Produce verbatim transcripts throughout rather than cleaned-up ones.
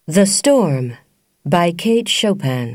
The Storm by Kate Chopin.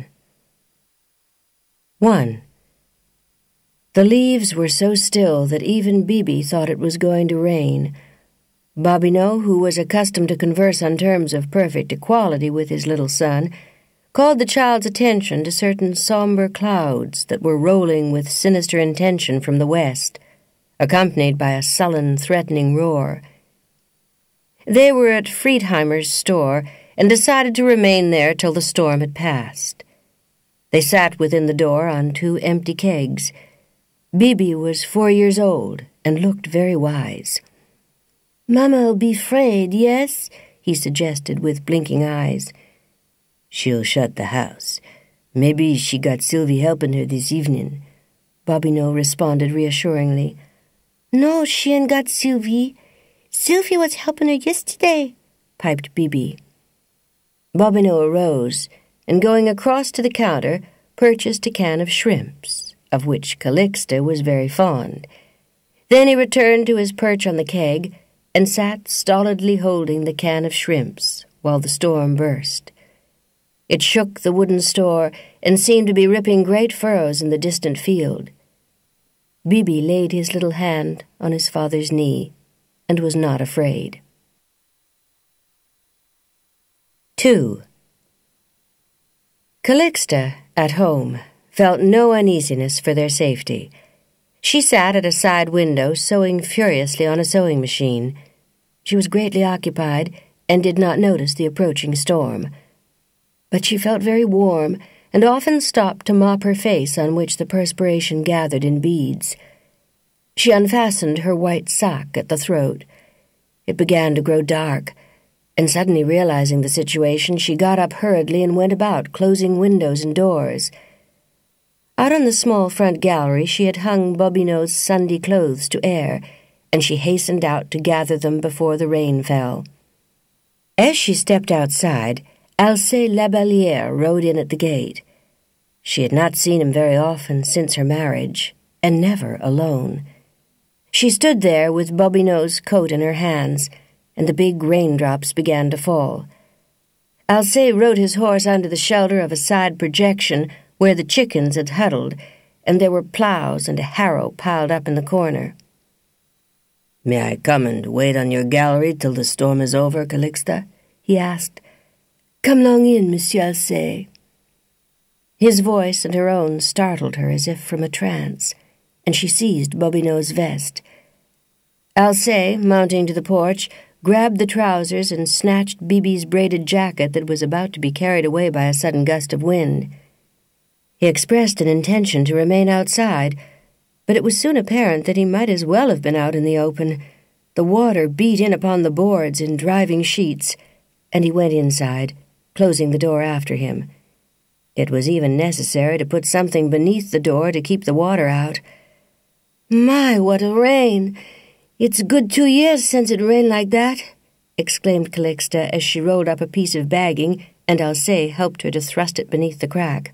one. The leaves were so still that even Bibi thought it was going to rain. Bobino, who was accustomed to converse on terms of perfect equality with his little son, called the child's attention to certain somber clouds that were rolling with sinister intention from the west, accompanied by a sullen, threatening roar. They were at Friedheimer's store and decided to remain there till the storm had passed. They sat within the door on two empty kegs. Bibi was four years old and looked very wise. "Mama'll be afraid, yes?" he suggested with blinking eyes. "She'll shut the house. Maybe she got Sylvie helping her this evening," Bobino responded reassuringly. "No, she ain't got Sylvie. Sylvie was helping her yesterday," piped Bibi. Bobino arose, and going across to the counter, purchased a can of shrimps, of which Calixta was very fond. Then he returned to his perch on the keg and sat stolidly holding the can of shrimps while the storm burst. It shook the wooden store and seemed to be ripping great furrows in the distant field. Bibi laid his little hand on his father's knee and was not afraid. two. Calixta, at home, felt no uneasiness for their safety. She sat at a side window sewing furiously on a sewing machine. She was greatly occupied and did not notice the approaching storm. But she felt very warm and often stopped to mop her face on which the perspiration gathered in beads. She unfastened her white sock at the throat. It began to grow dark, and suddenly realizing the situation, she got up hurriedly and went about, closing windows and doors. Out on the small front gallery she had hung Bobino's Sunday clothes to air, and she hastened out to gather them before the rain fell. As she stepped outside, Alcée Labellière rode in at the gate. She had not seen him very often since her marriage, and never alone. She stood there with Bobino's coat in her hands, and the big raindrops began to fall. Alcée rode his horse under the shelter of a side projection where the chickens had huddled, and there were plows and a harrow piled up in the corner. "May I come and wait on your gallery till the storm is over, Calixta?" he asked. "Come long in, Monsieur Alcée." His voice and her own startled her as if from a trance, and she seized Bobino's vest. Alcée, mounting to the porch, grabbed the trousers and snatched Bibi's braided jacket that was about to be carried away by a sudden gust of wind. He expressed an intention to remain outside, but it was soon apparent that he might as well have been out in the open. The water beat in upon the boards in driving sheets, and he went inside, closing the door after him. It was even necessary to put something beneath the door to keep the water out. "My, what a rain! It's a good two years since it rained like that," exclaimed Calixta as she rolled up a piece of bagging and Alcée helped her to thrust it beneath the crack.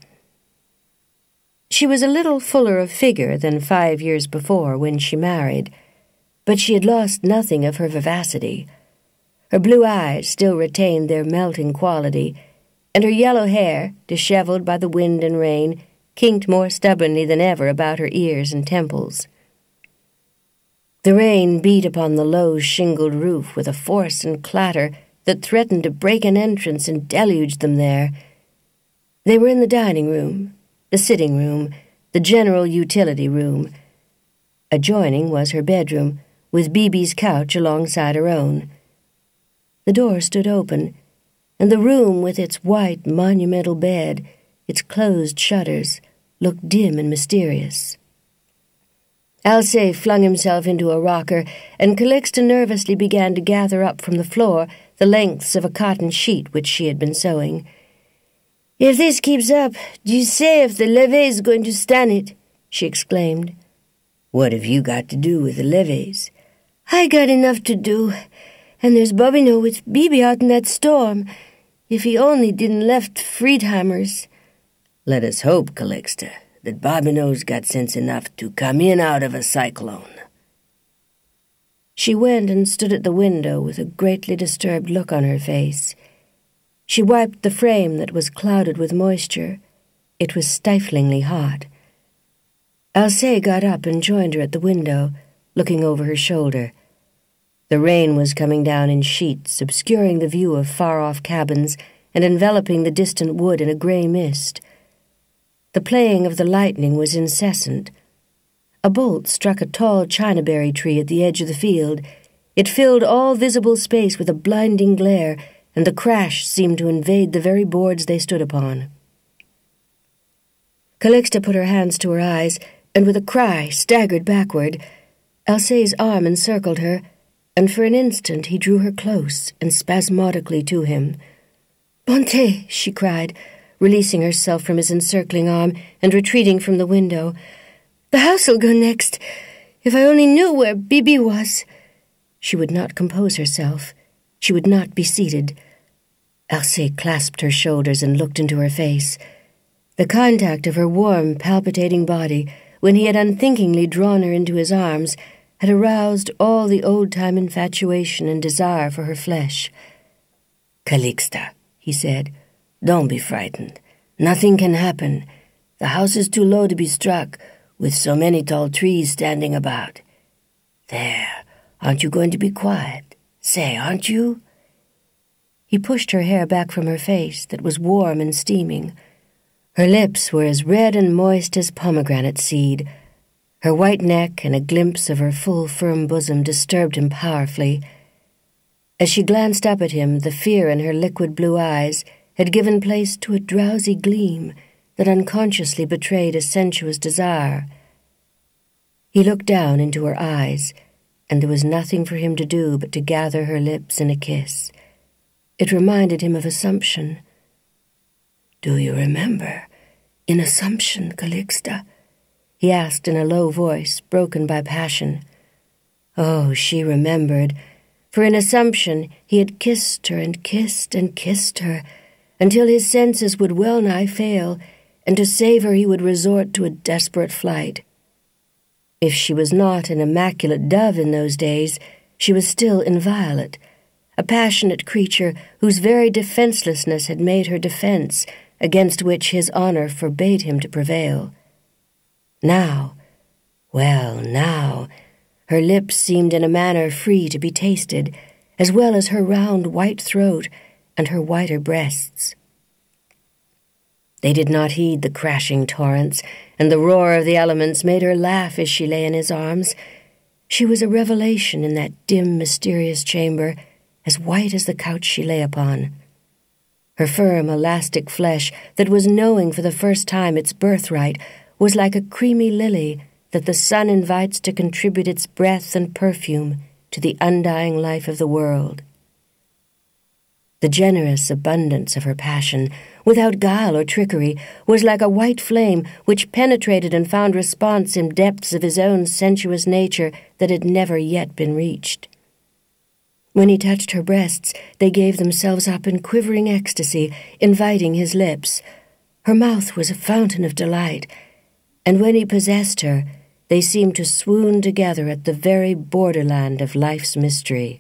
She was a little fuller of figure than five years before when she married, but she had lost nothing of her vivacity. Her blue eyes still retained their melting quality, and her yellow hair, disheveled by the wind and rain, kinked more stubbornly than ever about her ears and temples. The rain beat upon the low shingled roof with a force and clatter that threatened to break an entrance and deluge them there. They were in the dining room, the sitting room, the general utility room. Adjoining was her bedroom, with Bibi's couch alongside her own. The door stood open, and the room with its white monumental bed, its closed shutters, looked dim and mysterious. Alcée flung himself into a rocker, and Calixta nervously began to gather up from the floor the lengths of a cotton sheet which she had been sewing. "If this keeps up, do you say if the levee's going to stand it?" she exclaimed. "What have you got to do with the levees?" "I got enough to do, and there's Bobino with Bibi out in that storm. If he only didn't left Friedheimer's." "Let us hope, Calixta, that Bobino's got sense enough to come in out of a cyclone." She went and stood at the window with a greatly disturbed look on her face. She wiped the frame that was clouded with moisture. It was stiflingly hot. Alcée got up and joined her at the window, looking over her shoulder. The rain was coming down in sheets, obscuring the view of far-off cabins and enveloping the distant wood in a grey mist. The playing of the lightning was incessant. A bolt struck a tall chinaberry tree at the edge of the field. It filled all visible space with a blinding glare, and the crash seemed to invade the very boards they stood upon. Calixta put her hands to her eyes, and with a cry staggered backward. Alcée's arm encircled her, and for an instant he drew her close and spasmodically to him. "Bonté!" she cried, releasing herself from his encircling arm and retreating from the window. "The house'll go next. If I only knew where Bibi was." She would not compose herself. She would not be seated. Alcée clasped her shoulders and looked into her face. The contact of her warm, palpitating body, when he had unthinkingly drawn her into his arms, had aroused all the old-time infatuation and desire for her flesh. "Calixta," he said, "don't be frightened. Nothing can happen. The house is too low to be struck, with so many tall trees standing about. There, aren't you going to be quiet? Say, aren't you?" He pushed her hair back from her face that was warm and steaming. Her lips were as red and moist as pomegranate seed. Her white neck and a glimpse of her full, firm bosom disturbed him powerfully. As she glanced up at him, the fear in her liquid blue eyes had given place to a drowsy gleam that unconsciously betrayed a sensuous desire. He looked down into her eyes, and there was nothing for him to do but to gather her lips in a kiss. It reminded him of Assumption. "Do you remember in Assumption, Calixta?" he asked in a low voice, broken by passion. Oh, she remembered, for in Assumption he had kissed her and kissed and kissed her, until his senses would well-nigh fail, and to save her he would resort to a desperate flight. If she was not an immaculate dove in those days, she was still inviolate, a passionate creature whose very defenselessness had made her defense, against which his honor forbade him to prevail. Now, well, now, her lips seemed in a manner free to be tasted, as well as her round white throat and her whiter breasts. They did not heed the crashing torrents, and the roar of the elements made her laugh as she lay in his arms. She was a revelation in that dim, mysterious chamber, as white as the couch she lay upon. Her firm, elastic flesh, that was knowing for the first time its birthright, was like a creamy lily that the sun invites to contribute its breath and perfume to the undying life of the world. The generous abundance of her passion, without guile or trickery, was like a white flame which penetrated and found response in depths of his own sensuous nature that had never yet been reached. When he touched her breasts, they gave themselves up in quivering ecstasy, inviting his lips. Her mouth was a fountain of delight, and when he possessed her, they seemed to swoon together at the very borderland of life's mystery.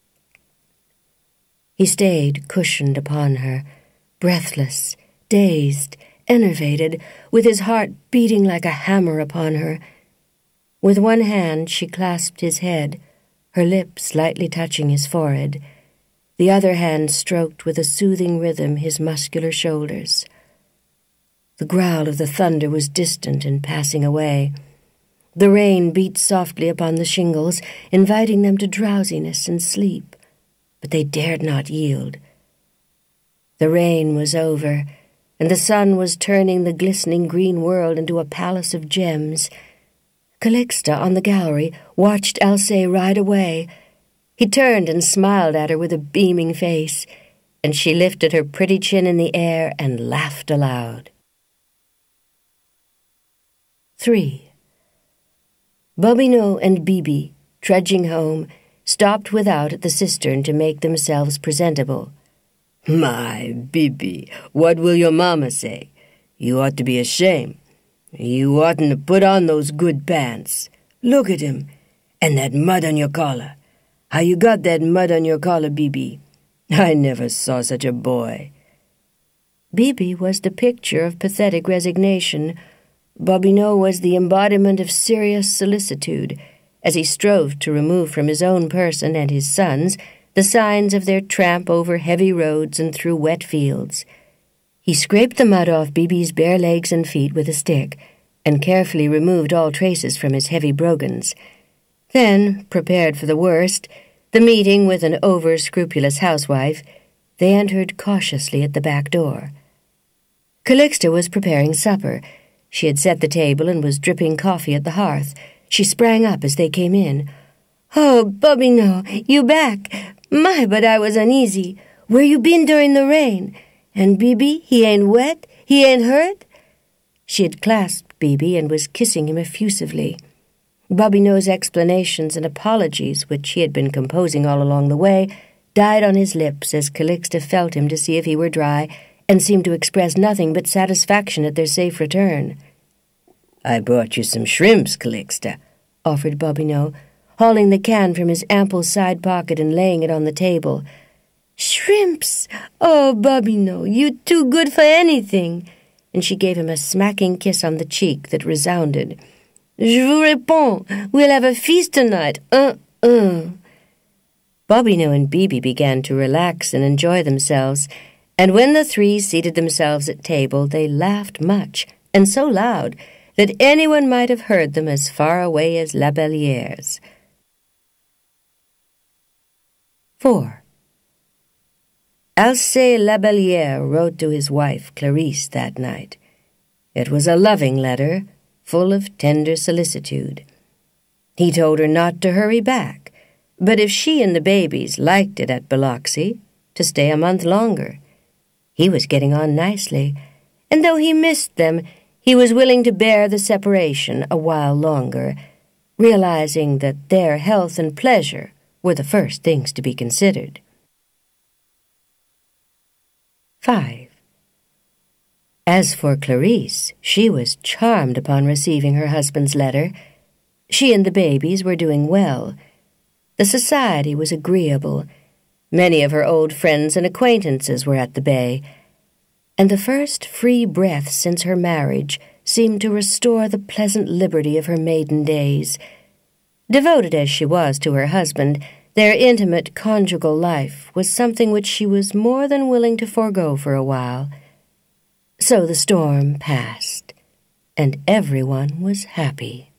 He stayed cushioned upon her, breathless, dazed, enervated, with his heart beating like a hammer upon her. With one hand she clasped his head, her lips lightly touching his forehead. The other hand stroked with a soothing rhythm his muscular shoulders. The growl of the thunder was distant and passing away. The rain beat softly upon the shingles, inviting them to drowsiness and sleep, but they dared not yield. The rain was over, and the sun was turning the glistening green world into a palace of gems. Calixta, on the gallery, watched Alcée ride away. He turned and smiled at her with a beaming face, and she lifted her pretty chin in the air and laughed aloud. Three. Bobino and Bibi, trudging home, stopped without at the cistern to make themselves presentable. "My, Bibi, what will your mamma say? You ought to be ashamed. You oughtn't to put on those good pants. Look at him. And that mud on your collar. How you got that mud on your collar, Bibi? I never saw such a boy. Bibi was the picture of pathetic resignation. Bobino was the embodiment of serious solicitude, as he strove to remove from his own person and his son's the signs of their tramp over heavy roads and through wet fields. He scraped the mud off Bibi's bare legs and feet with a stick, and carefully removed all traces from his heavy brogans. Then, prepared for the worst, the meeting with an over-scrupulous housewife, they entered cautiously at the back door. Calixta was preparing supper. She had set the table and was dripping coffee at the hearth. She sprang up as they came in. "Oh, Bobino, you back? My, but I was uneasy. Where you been during the rain? And Bibi, he ain't wet? He ain't hurt?" She had clasped Bibi and was kissing him effusively. Bobino's explanations and apologies, which he had been composing all along the way, died on his lips as Calixta felt him to see if he were dry, and seemed to express nothing but satisfaction at their safe return. "I brought you some shrimps, Calixta," offered Bobino, hauling the can from his ample side pocket and laying it on the table. "Shrimps! Oh, Bobino, you too good for anything!" And she gave him a smacking kiss on the cheek that resounded. "Je vous réponds, we'll have a feast tonight, un, un." Bobino and Bibi began to relax and enjoy themselves, and when the three seated themselves at table, they laughed much, and so loud, that anyone might have heard them as far away as La Belliere's. Four. Alcée Labelliere wrote to his wife, Clarisse, that night. It was a loving letter, full of tender solicitude. He told her not to hurry back, but if she and the babies liked it at Biloxi, to stay a month longer. He was getting on nicely, and though he missed them, he was willing to bear the separation a while longer, realizing that their health and pleasure were the first things to be considered. Five. As for Clarisse, she was charmed upon receiving her husband's letter. She and the babies were doing well. The society was agreeable. Many of her old friends and acquaintances were at the Bay, and the first free breath since her marriage seemed to restore the pleasant liberty of her maiden days. Devoted as she was to her husband, their intimate conjugal life was something which she was more than willing to forego for a while. So the storm passed, and everyone was happy.